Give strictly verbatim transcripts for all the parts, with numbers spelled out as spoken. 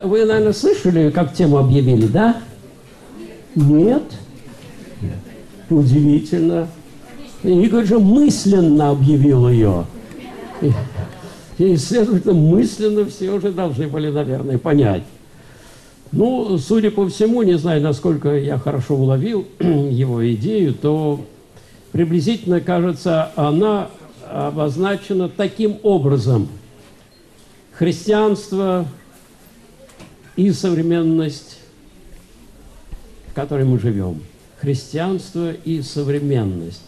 вы, наверное, слышали, как тему объявили, да? Нет? Удивительно. Игорь же мысленно объявил ее. И, и, следовательно, мысленно все уже должны были, наверное, понять. Ну, судя по всему, не знаю, насколько я хорошо уловил его идею, то приблизительно, кажется, она обозначена таким образом. Христианство и современность, в которой мы живем. Христианство и современность.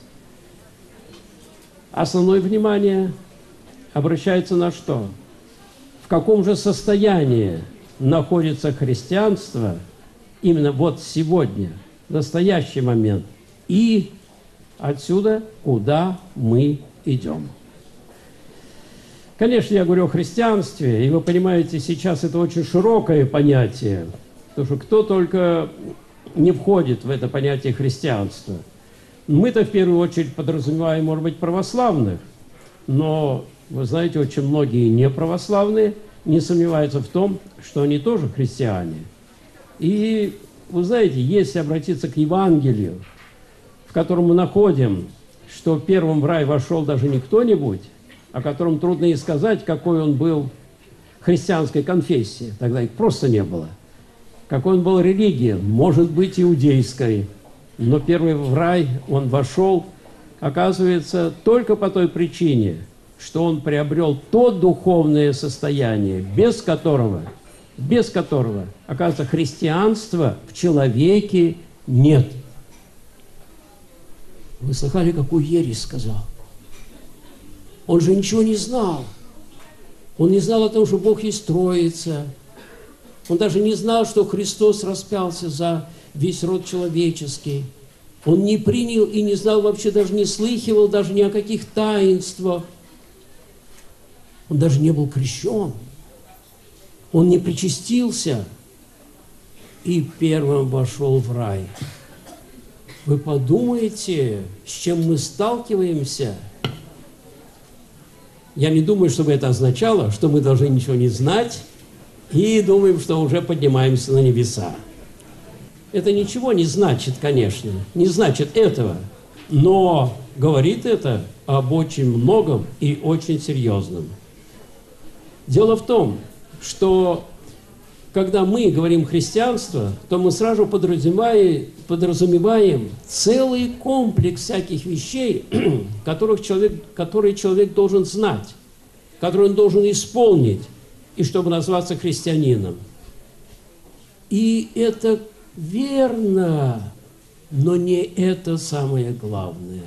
Основное внимание обращается на что? В каком же состоянии находится христианство именно вот сегодня, в настоящий момент, и отсюда, куда мы идем. Конечно, я говорю о христианстве, и вы понимаете, сейчас это очень широкое понятие, потому что кто только не входит в это понятие христианства. Мы-то в первую очередь подразумеваем, может быть, православных, но, вы знаете, очень многие неправославные не сомневаются в том, что они тоже христиане. И, вы знаете, если обратиться к Евангелию, в котором мы находим, что первым в рай вошел даже не кто-нибудь, о котором трудно и сказать, какой он был христианской конфессии, тогда их просто не было. Какой он был религии, может быть, иудейской, но первый в рай он вошел, оказывается, только по той причине, что он приобрел то духовное состояние, без которого, без которого, оказывается, христианства в человеке нет. Вы слыхали, какую ересь сказал? Он же ничего не знал. Он не знал о том, что Бог есть Троица. Он даже не знал, что Христос распялся за весь род человеческий. Он не принял и не знал, вообще даже не слыхивал даже ни о каких таинствах. Он даже не был крещен. Он не причастился и первым вошел в рай. Вы подумайте, с чем мы сталкиваемся. Я не думаю, чтобы это означало, что мы должны ничего не знать и думаем, что уже поднимаемся на небеса. Это ничего не значит, конечно, не значит этого, но говорит это об очень многом и очень серьезном. Дело в том, что когда мы говорим христианство, то мы сразу подразумеваем, подразумеваем целый комплекс всяких вещей, которых человек, которые человек должен знать, которые он должен исполнить, и чтобы назваться христианином. И это верно, но не это самое главное.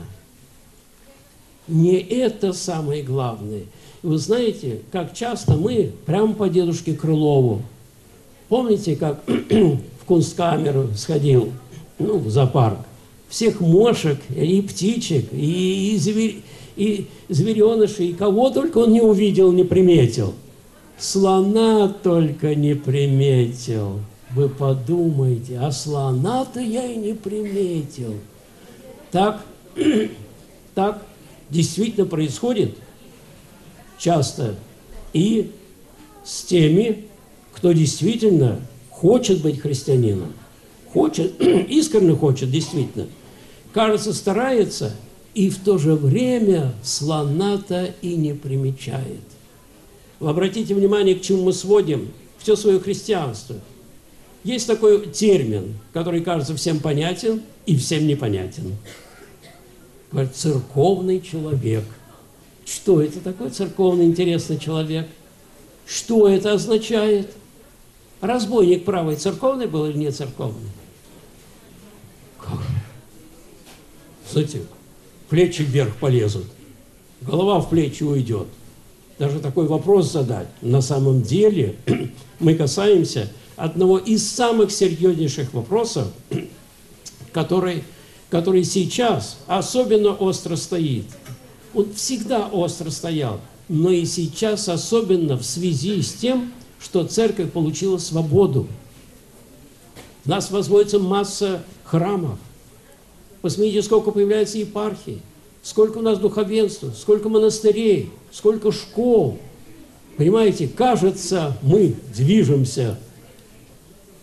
Не это самое главное. Вы знаете, как часто мы прямо по дедушке Крылову. Помните, как в Кунсткамеру сходил, ну, в зоопарк? Всех мошек, и птичек, и, и, зверь, и зверенышей, и кого только он не увидел, не приметил. Слона только не приметил. Вы подумайте, а слона-то я и не приметил. Так, так действительно происходит часто и с теми, кто действительно хочет быть христианином, хочет, искренне хочет, действительно, кажется, старается, и в то же время слона-то и не примечает. Вы обратите внимание, к чему мы сводим все свое христианство. Есть такой термин, который кажется всем понятен и всем непонятен. Говорит, церковный человек. Что это такое церковный интересный человек? Что это означает? Разбойник правый церковный был или не церковный? Как? Знаете, плечи вверх полезут, голова в плечи уйдет. Даже такой вопрос задать. На самом деле мы касаемся одного из самых серьезнейших вопросов, который, который сейчас особенно остро стоит. Он всегда остро стоял, но и сейчас особенно в связи с тем, что церковь получила свободу. У нас возводится масса храмов. Посмотрите, сколько появляется епархий, сколько у нас духовенства, сколько монастырей, сколько школ. Понимаете, кажется, мы движемся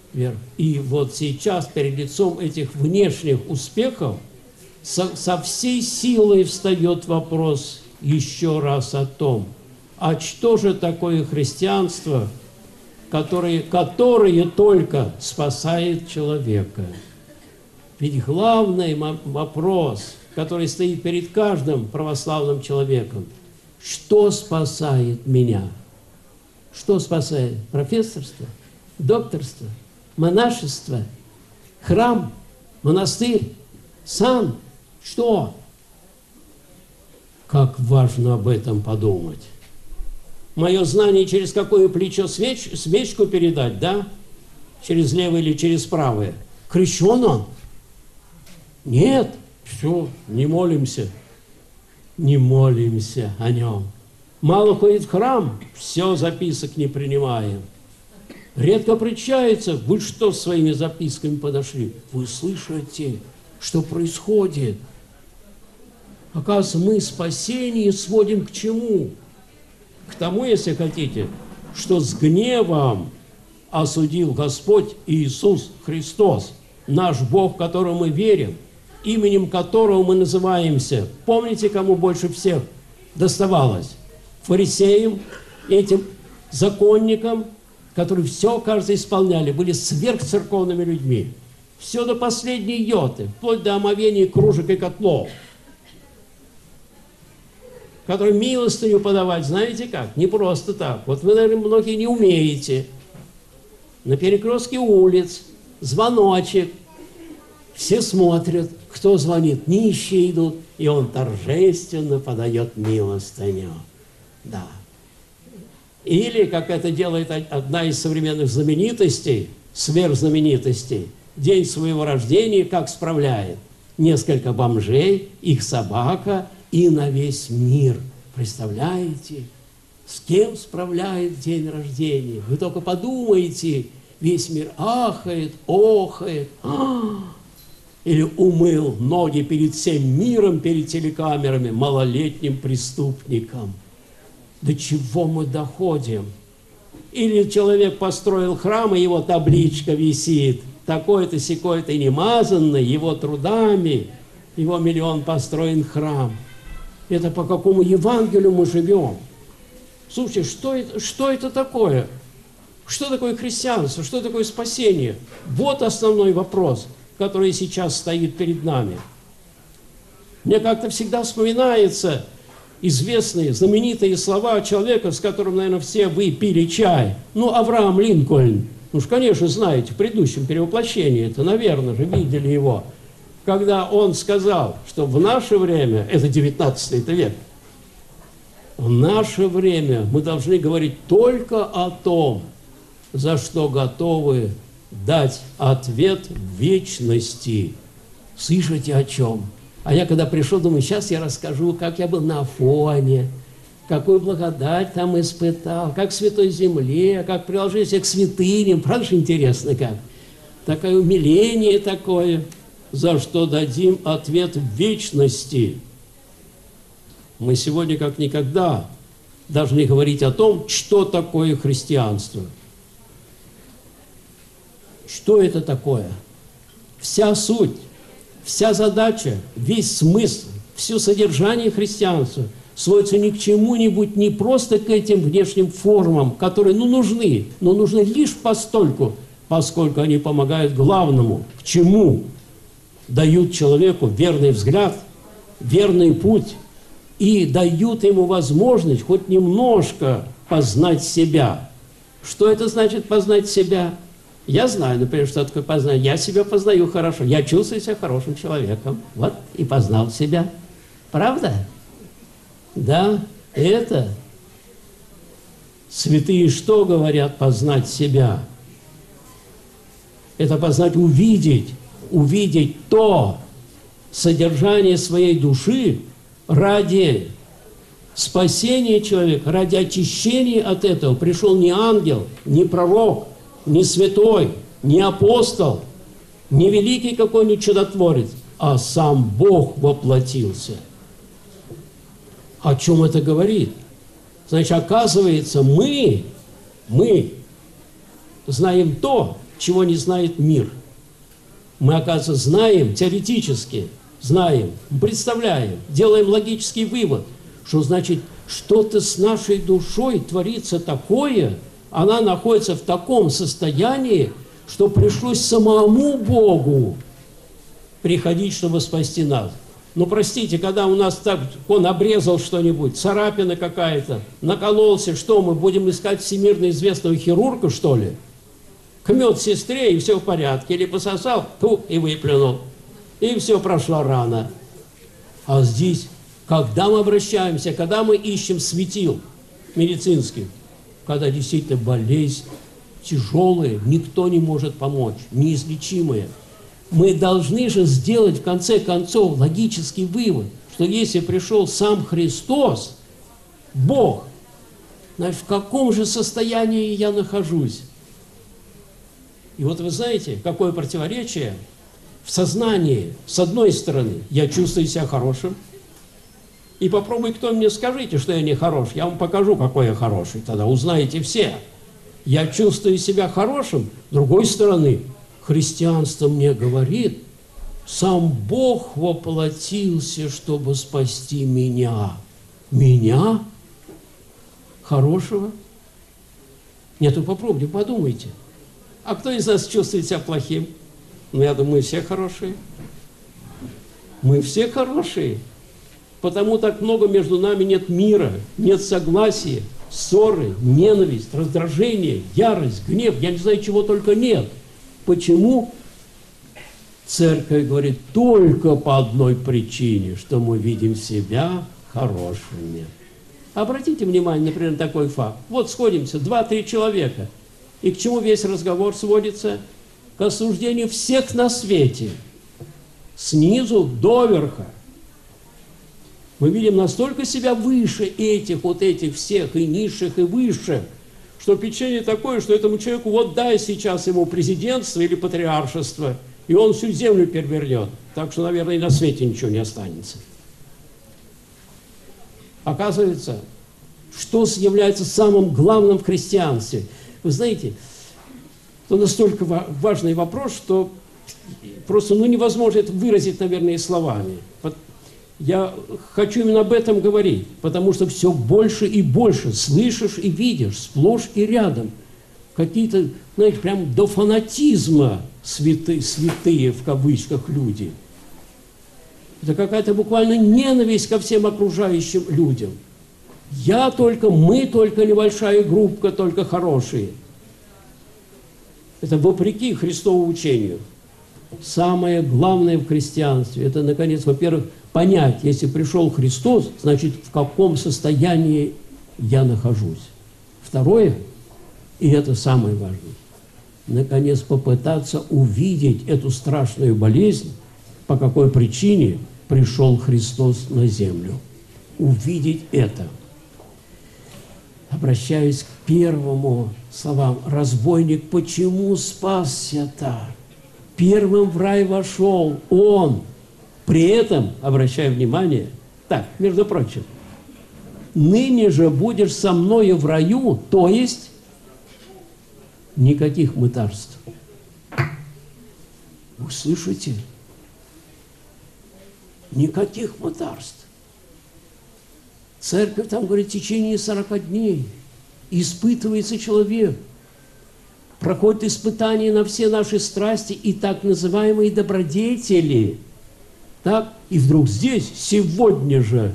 вверх. И вот сейчас перед лицом этих внешних успехов со, со всей силой встает вопрос еще раз о том, а что же такое христианство, которое, которое только спасает человека? Ведь главный вопрос, который стоит перед каждым православным человеком, что спасает меня? Что спасает? Профессорство, докторство, монашество, храм, монастырь, сан? Что? Как важно об этом подумать. Мое знание через какое плечо свеч, свечку передать, да? Через левое или через правое? Крещен он? Нет. Все, не молимся. Не молимся о нем. Мало ходит в храм, все, записок не принимаем. Редко причается. Вы что с своими записками подошли? Вы слышите, что происходит? Оказывается, мы спасение сводим к чему? К тому, если хотите, что с гневом осудил Господь Иисус Христос, наш Бог, в которого мы верим, именем которого мы называемся. Помните, кому больше всех доставалось? Фарисеям, этим законникам, которые все, кажется, исполняли, были сверхцерковными людьми. Все до последней йоты, вплоть до омовения кружек и котлов, которые милостыню подавать, знаете как? Не просто так. Вот вы, наверное, многие не умеете. На перекрестке улиц, звоночек, все смотрят, кто звонит, нищие идут, и он торжественно подает милостыню. Да. Или, как это делает одна из современных знаменитостей, сверхзнаменитостей, день своего рождения как справляет? Несколько бомжей, их собака и на весь мир. Представляете, с кем справляет день рождения? Вы только подумайте, весь мир ахает, охает. А-а-а! Или умыл ноги перед всем миром, перед телекамерами, малолетним преступникам. До чего мы доходим? Или человек построил храм, и его табличка висит, такой-то, сякой-то немазанный, его трудами, его миллион построен храм. Это по какому Евангелию мы живем? Слушайте, что это, что это такое? Что такое христианство? Что такое спасение? Вот основной вопрос, который сейчас стоит перед нами. Мне как-то всегда вспоминаются известные, знаменитые слова человека, с которым, наверное, все вы пили чай. Ну, Авраам Линкольн. Ну, уж, конечно, знаете, в предыдущем перевоплощении, это, наверное, же видели его. Когда он сказал, что в наше время, это девятнадцатый век, в наше время мы должны говорить только о том, за что готовы дать ответ в вечности. Слышите о чем? А я когда пришел, думаю, сейчас я расскажу, как я был на Афоне, какую благодать там испытал, как в Святой Земле, как приложился к святыням. Правда же интересно как? Такое умиление такое, за что дадим ответ в вечности. Мы сегодня как никогда должны говорить о том, что такое христианство. Что это такое? Вся суть, вся задача, весь смысл, все содержание христианства сводится ни к чему-нибудь, не просто к этим внешним формам, которые, ну, нужны, но нужны лишь постольку, поскольку они помогают главному, к чему дают человеку верный взгляд, верный путь и дают ему возможность хоть немножко познать себя. Что это значит познать себя? Я знаю, например, что такое познать. Я себя познаю хорошо. Я чувствую себя хорошим человеком. Вот, и познал себя. Правда? Да, это святые что говорят познать себя? Это познать, увидеть, увидеть то содержание своей души ради спасения человека, ради очищения от этого. Пришел не ангел, не пророк, не святой, не апостол, не великий какой-нибудь чудотворец, а сам Бог воплотился. О чем это говорит? Значит, оказывается, мы, мы знаем то, чего не знает мир. Мы, оказывается, знаем теоретически, знаем, представляем, делаем логический вывод, что значит, что-то с нашей душой творится такое, она находится в таком состоянии, что пришлось самому Богу приходить, чтобы спасти нас. Ну, простите, когда у нас так, он обрезал что-нибудь, царапина какая-то, накололся, что мы будем искать всемирно известного хирурга, что ли? К медсестре, и все в порядке. Или пососал, ту, и выплюнул. И все, прошла рана. А здесь, когда мы обращаемся, когда мы ищем светил медицинских, когда действительно болезнь тяжелая, никто не может помочь, неизлечимая, мы должны же сделать в конце концов логический вывод, что если пришел сам Христос, Бог, значит, в каком же состоянии я нахожусь? И вот вы знаете, какое противоречие в сознании. С одной стороны, я чувствую себя хорошим, и попробуй кто мне скажите, что я не хорош, я вам покажу, какой я хороший, тогда узнаете все. Я чувствую себя хорошим, с другой стороны, христианство мне говорит, сам Бог воплотился, чтобы спасти меня. Меня? Хорошего? Нет, вы попробуйте, подумайте. А кто из нас чувствует себя плохим? Ну, я думаю, все хорошие. Мы все хорошие. Потому так много между нами нет мира, нет согласия, ссоры, ненависть, раздражение, ярость, гнев. Я не знаю, чего только нет. Почему? Церковь говорит только по одной причине, что мы видим себя хорошими. Обратите внимание, например, на такой факт. Вот сходимся, два-три человека. И к чему весь разговор сводится? К осуждению всех на свете. Снизу до верха. Мы видим настолько себя выше этих, вот этих всех, и низших, и высших, что впечатление такое, что этому человеку вот дай сейчас ему президентство или патриаршество, и он всю землю перевернет. Так что, наверное, и на свете ничего не останется. Оказывается, что является самым главным в христианстве? Вы знаете, это настолько важный вопрос, что просто ну, невозможно это выразить, наверное, словами. Я хочу именно об этом говорить, потому что все больше и больше слышишь и видишь, сплошь и рядом. Какие-то, знаете, прям до фанатизма святые, святые в кавычках люди. Это какая-то буквально ненависть ко всем окружающим людям. Я только, мы только небольшая группа, только хорошие. Это вопреки Христову учению. Самое главное в христианстве, это, наконец, во-первых, понять, если пришел Христос, значит, в каком состоянии я нахожусь. Второе, и это самое важное, наконец, попытаться увидеть эту страшную болезнь, по какой причине пришел Христос на землю. Увидеть это. Обращаюсь к первому словам. Разбойник почему спасся так? Первым в рай вошел он. При этом, обращаю внимание, так, между прочим, ныне же будешь со мною в раю, то есть никаких мытарств. Вы слышите? Никаких мытарств. Церковь там говорит, в течение сорока дней испытывается человек, проходит испытания на все наши страсти и так называемые добродетели. Так, и вдруг здесь, сегодня же,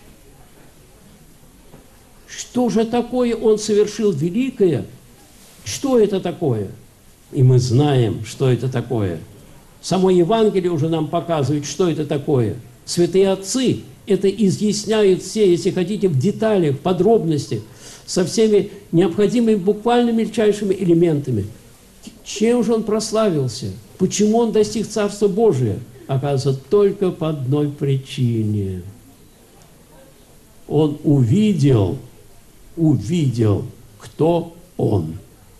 что же такое он совершил великое? Что это такое? И мы знаем, что это такое. Само Евангелие уже нам показывает, что это такое. Святые отцы это изъясняют все, если хотите, в деталях, в подробностях, со всеми необходимыми буквально мельчайшими элементами. Чем же он прославился? Почему он достиг Царства Божия? Оказывается, только по одной причине. Он увидел, увидел, кто он.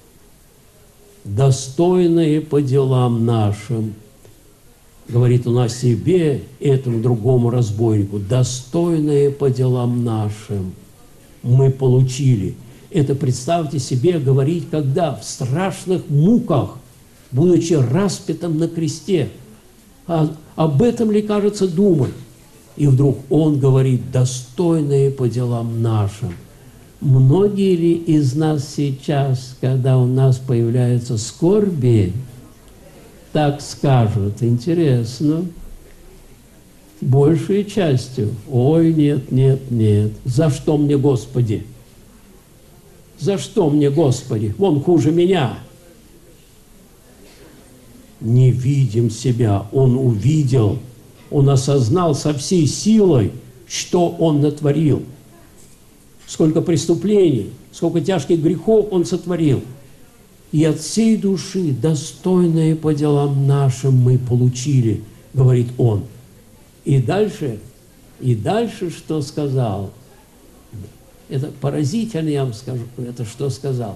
Достойные по делам нашим. Говорит он о себе, этому другому разбойнику. Достойные по делам нашим. Мы получили. Это, представьте себе, говорить, когда в страшных муках будучи распятым на кресте. А об этом ли, кажется, думать? И вдруг он говорит: достойные по делам нашим. Многие ли из нас сейчас, когда у нас появляются скорби, так скажут? Интересно. Большей частью: ой, нет, нет, нет. За что мне, Господи? За что мне, Господи? Вон хуже меня. Не видим себя. Он увидел, он осознал со всей силой, что он натворил. Сколько преступлений, сколько тяжких грехов он сотворил. И от всей души, достойные по делам нашим, мы получили, говорит он. И дальше, и дальше что сказал? Это поразительно, я вам скажу, это что сказал.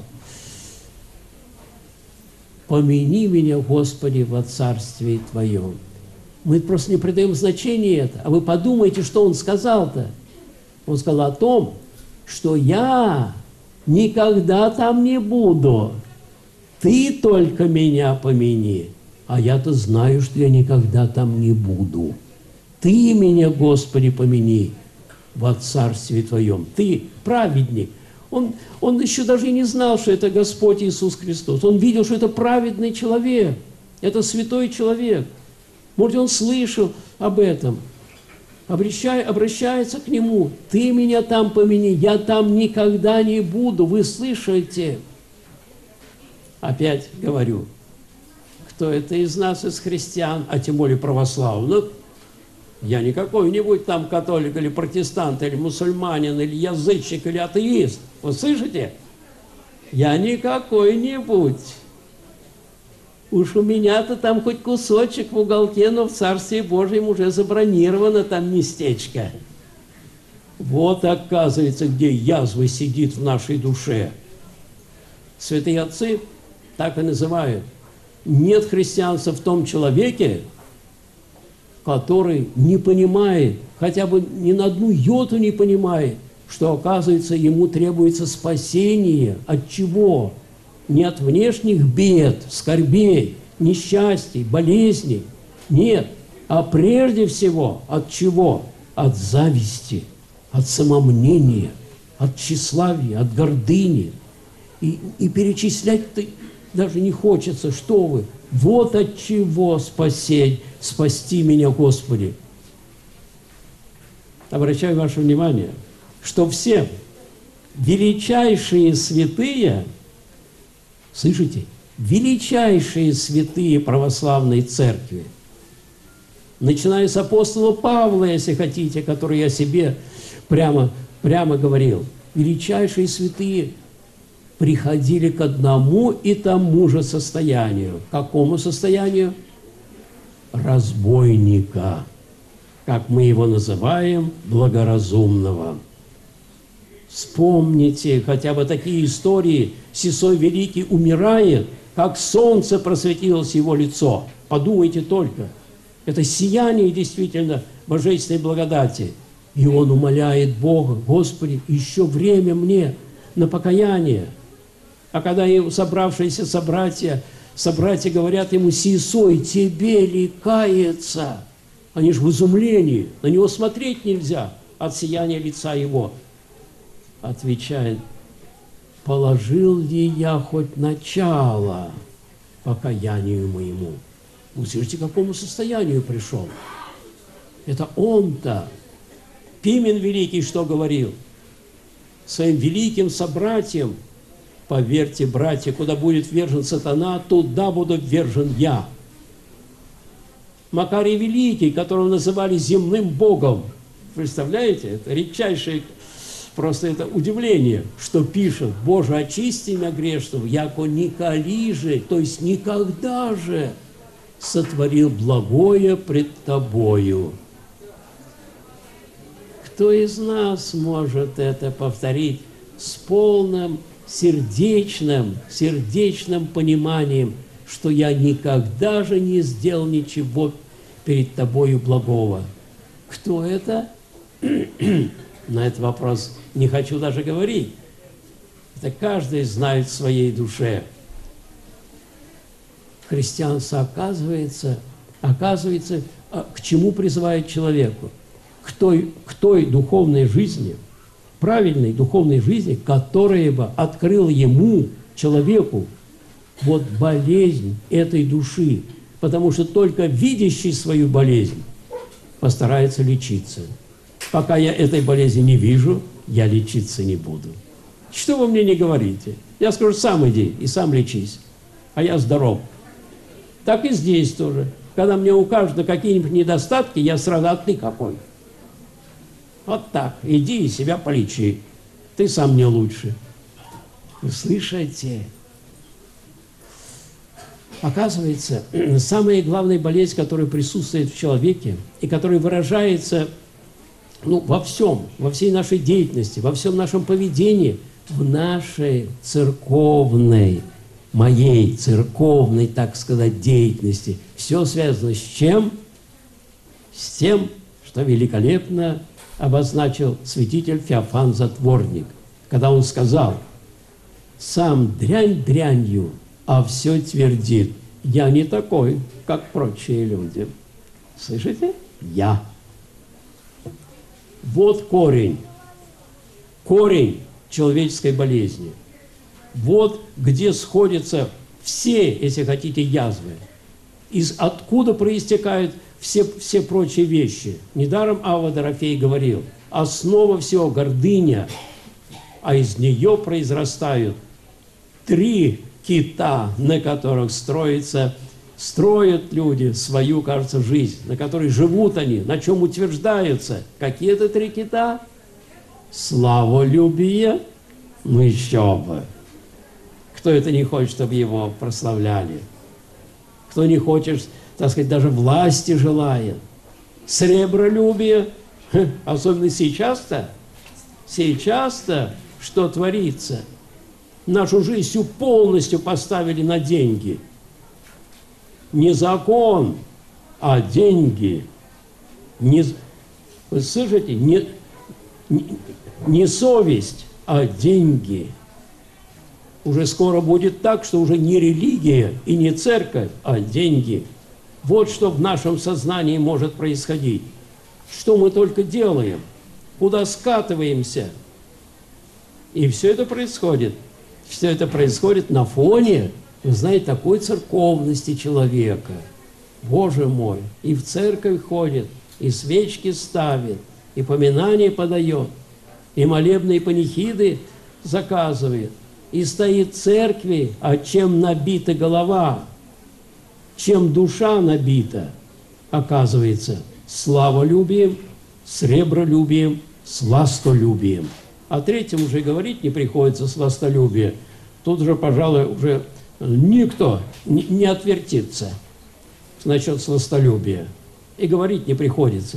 «Помяни меня, Господи, во Царстве Твоем». Мы просто не придаем значения это. А вы подумайте, что он сказал-то. Он сказал о том, что я никогда там не буду. Ты только меня помяни. А я-то знаю, что я никогда там не буду. Ты меня, Господи, помяни во Царстве Твоем. Ты праведник. Он, он еще даже и не знал, что это Господь Иисус Христос. Он видел, что это праведный человек. Это святой человек. Может, он слышал об этом. Обращай, обращается к нему. Ты меня там помяни. Я там никогда не буду. Вы слышите? Опять говорю. Кто это из нас, из христиан, а тем более православных? Я не какой-нибудь там католик, или протестант, или мусульманин, или язычник, или атеист. Вы слышите? Я не какой-нибудь. Уж у меня-то там хоть кусочек в уголке, но в Царстве Божьем уже забронировано там местечко. Вот, оказывается, где язва сидит в нашей душе. Святые отцы так и называют. Нет христианства в том человеке, который не понимает, хотя бы ни на одну йоту не понимает, что, оказывается, ему требуется спасение. От чего? Не от внешних бед, скорбей, несчастий, болезней. Нет, а прежде всего от чего? От зависти, от самомнения, от тщеславия, от гордыни. И, и перечислять-то даже не хочется, что вы. Вот от чего спасень, спасти меня, Господи. Обращаю ваше внимание, что все величайшие святые, слышите, величайшие святые православной церкви, начиная с апостола Павла, если хотите, который я себе прямо, прямо говорил, величайшие святые приходили к одному и тому же состоянию. К какому состоянию? Разбойника, как мы его называем, благоразумного. Вспомните хотя бы такие истории. Сесой Великий умирает, как солнце просветилось его лицо. Подумайте только. Это сияние действительно божественной благодати. И он умоляет Бога: Господи, еще время мне на покаяние. А когда и собравшиеся собратья, собратья говорят ему: Сесой, тебе ли каяться? Они же в изумлении, на него смотреть нельзя от сияния лица его. Отвечает: положил ли я хоть начало покаянию моему? Вы слышите, к какому состоянию пришел? Это он-то. Пимен Великий что говорил? Своим великим собратьям: поверьте, братья, куда будет ввержен сатана, туда буду ввержен я. Макарий Великий, которого называли земным богом. Представляете? Это редчайшее, просто это удивление, что пишет: Боже, очисти меня грешного, яко николи же, то есть никогда же сотворил благое пред Тобою. Кто из нас может это повторить с полным сердечным, сердечным пониманием, что я никогда же не сделал ничего перед Тобою благого? Кто это? На этот вопрос не хочу даже говорить. Это каждый знает в своей душе. христианство, оказывается, оказывается, к чему призывает человеку? К той, к той духовной жизни, правильной духовной жизни, которая бы открыла ему, человеку, вот болезнь этой души. Потому что только видящий свою болезнь постарается лечиться. Пока я этой болезни не вижу, я лечиться не буду. Что вы мне не говорите? Я скажу, сам иди и сам лечись, а я здоров. Так и здесь тоже. Когда мне укажут на какие-нибудь недостатки, я сразу, а ты какой? Вот так, иди и себя полечи. Ты сам не лучше. Вы слышите? Оказывается, самая главная болезнь, которая присутствует в человеке и которая выражается ну, во всем, во всей нашей деятельности, во всем нашем поведении, в нашей церковной, моей церковной, так сказать, деятельности. Все связано с чем? С тем, что великолепно обозначил святитель Феофан Затворник, когда он сказал: «Сам дрянь дрянью, а все твердит, я не такой, как прочие люди». Слышите? Я. Вот корень, корень человеческой болезни. Вот где сходятся все, если хотите, язвы. Из откуда проистекают все, все прочие вещи. Недаром Авва Дорофей говорил: основа всего гордыня, а из нее произрастают три кита, на которых строится, строят люди свою, кажется, жизнь, на которой живут они, на чем утверждаются. Какие это три кита? Славолюбие, ну еще бы. Кто это не хочет, чтобы его прославляли? Кто не хочет, так сказать, даже власти желает? Сребролюбие, особенно сейчас-то, сейчас-то, что творится? Нашу жизнь всю полностью поставили на деньги. Не закон, а деньги. Не, вы слышите? Не, не, не совесть, а деньги. Уже скоро будет так, что уже не религия и не церковь, а деньги. Вот что в нашем сознании может происходить. Что мы только делаем, куда скатываемся. И все это происходит. Все это происходит на фоне, вы знаете, такой церковности человека. Боже мой, и в церковь ходит, и свечки ставит, и поминания подает, и молебные панихиды заказывает, и стоит в церкви, а чем набита голова, чем душа набита, оказывается, славолюбием, сребролюбием, сластолюбием. О третьем уже говорить не приходится, сластолюбие. Тут же, пожалуй, уже никто не отвертится насчет сластолюбия. И говорить не приходится.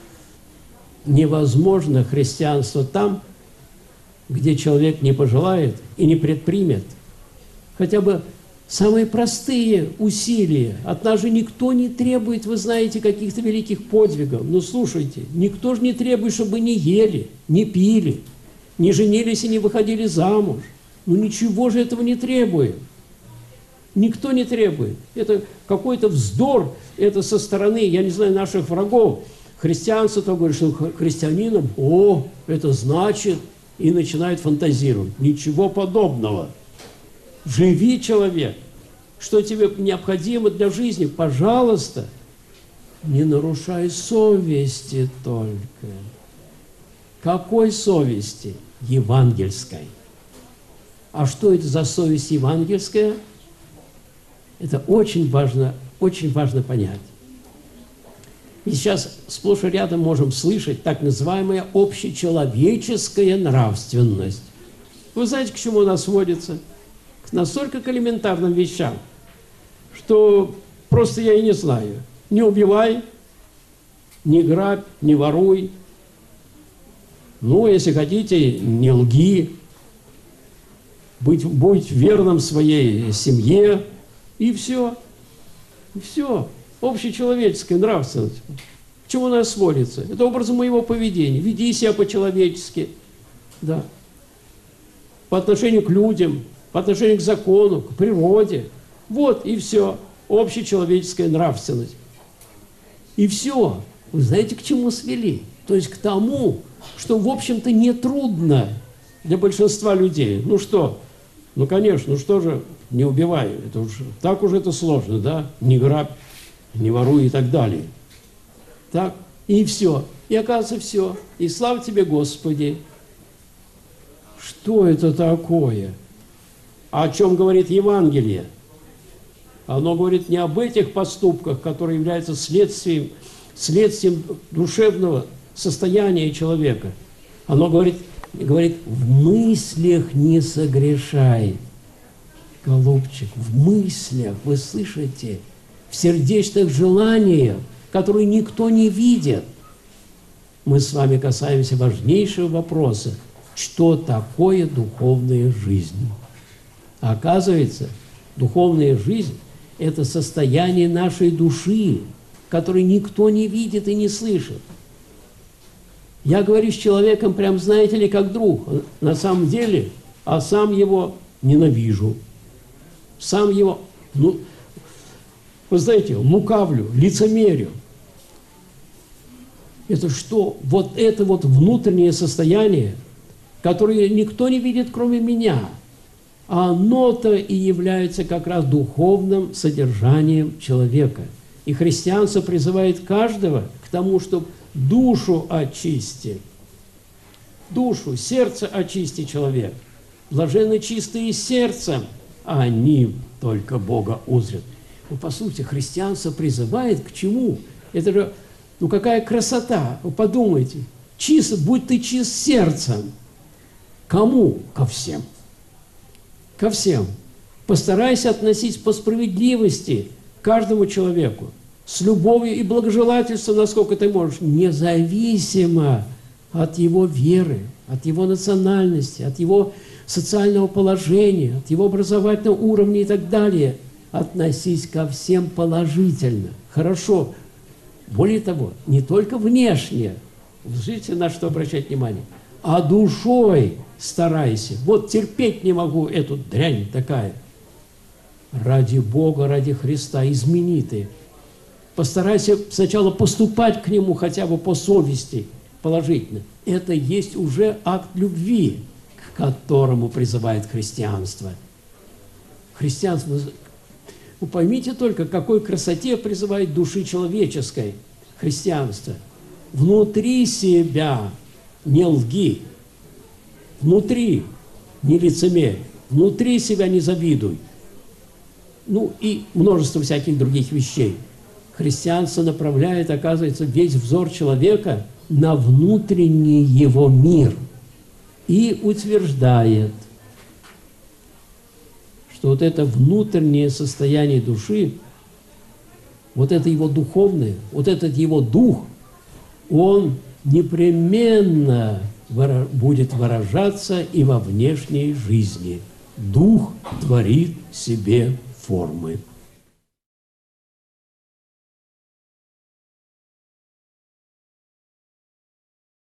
Невозможно христианство там, где человек не пожелает и не предпримет хотя бы самые простые усилия. От нас же никто не требует, вы знаете, каких-то великих подвигов. Ну, слушайте, никто же не требует, чтобы не ели, не пили, не женились и не выходили замуж. Ну, ничего же этого не требует. Никто не требует. Это какой-то вздор, это со стороны, я не знаю, наших врагов. Христианство, то говорит, что христианином, о, это значит, и начинают фантазировать. Ничего подобного. Живи, человек. Что тебе необходимо для жизни, пожалуйста, не нарушай совести только. Какой совести? Евангельской. А что это за совесть евангельская? Это очень важно, очень важно понять. И сейчас сплошь и рядом можем слышать так называемая общечеловеческая нравственность. Вы знаете, к чему она сводится? К настолько к элементарным вещам, что просто я и не знаю. Не убивай, не грабь, не воруй. Ну, если хотите, не лги. Быть, будь верным своей семье. И все. И все. Общечеловеческая нравственность. К чему она сводится? Это образом моего поведения. Веди себя по-человечески. Да. По отношению к людям, по отношению к закону, к природе. Вот и все. общечеловеческая нравственность. И все. Вы знаете, к чему свели? То есть к тому, что, в общем-то, нетрудно для большинства людей. Ну что? Ну, конечно, ну что же, не убивай. Это уж, так уже это сложно, да? Не грабь, не воруй и так далее. Так, и все. И оказывается, все. И слава тебе, Господи. Что это такое? О чем говорит Евангелие? Оно говорит не об этих поступках, которые являются следствием, следствием душевного состояния человека. Оно говорит, говорит, в мыслях не согрешай. Голубчик, в мыслях, вы слышите, в сердечных желаниях, которые никто не видит. Мы с вами касаемся важнейшего вопроса, что такое духовная жизнь. А оказывается, духовная жизнь – это состояние нашей души, которое никто не видит и не слышит. Я говорю с человеком, прям, знаете ли, как друг, на самом деле, а сам его ненавижу. Сам его, ну, вы знаете, лукавлю, лицемерю. Это что? Вот это вот внутреннее состояние, которое никто не видит, кроме меня. А оно-то и является как раз духовным содержанием человека. И христианство призывает каждого к тому, чтобы душу очисти. Душу, сердце очисти человек. Блаженны чистые сердцем, а они только Бога узрят. Ну, по сути, христианство призывает к чему? Это же, ну, какая красота! Вы подумайте. Чист, будь ты чист сердцем. Кому? Ко всем. Ко всем. Постарайся относиться по справедливости к каждому человеку. С любовью и благожелательством, насколько ты можешь, независимо от его веры, от его национальности, от его социального положения, от его образовательного уровня и так далее. Относись ко всем положительно, хорошо. Более того, не только внешне, слышите, на что обращать внимание, а душой старайся. Вот терпеть не могу эту дрянь такая. Ради Бога, ради Христа, измени ты. Постарайся сначала поступать к Нему хотя бы по совести положительно. Это есть уже акт любви, к которому призывает христианство. Христианство, вы поймите только, к какой красоте призывает души человеческой христианство. Внутри себя не лги, внутри не лицемерь, внутри себя не завидуй. Ну и множество всяких других вещей. Христианство направляет, оказывается, весь взор человека на внутренний его мир и утверждает, что вот это внутреннее состояние души, вот это его духовное, вот этот его дух, он непременно будет выражаться и во внешней жизни. Дух творит себе формы.